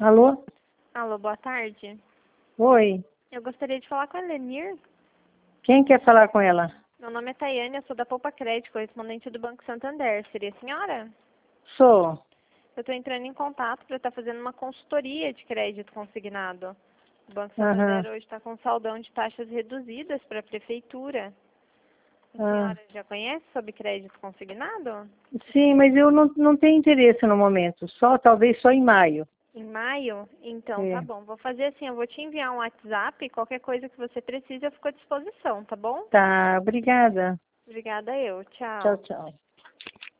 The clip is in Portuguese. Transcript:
Alô? Alô, boa tarde. Oi. Eu gostaria de falar com a Lenir. Quem quer falar com ela? Meu nome é Tayane, eu sou da Poupa Crédito, correspondente do Banco Santander. Seria a senhora? Sou. Eu estou entrando em contato para estar fazendo uma consultoria de crédito consignado. O Banco Aham. Santander hoje está com saldão de taxas reduzidas para a prefeitura. A Ah. senhora já conhece sobre crédito consignado? Sim, mas eu não tenho interesse no momento. Talvez só em maio. Em maio? Então, tá É. bom. Vou fazer assim, eu vou te enviar um WhatsApp, qualquer coisa que você precise eu fico à disposição, tá bom? Tá, obrigada. Obrigada eu. Tchau, Tchau. tchau.